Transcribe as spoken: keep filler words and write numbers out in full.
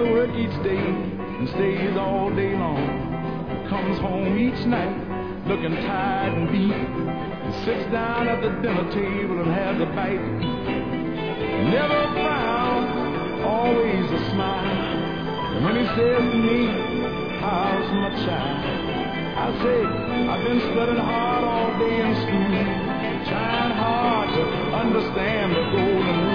work each day and stays all day long. Comes home each night looking tired and beat, and sits down at the dinner table and has a bite to eat. Never frown, always a smile. And when he says to me, how's my child? I say, I've been studying hard all day in school, trying hard to understand the golden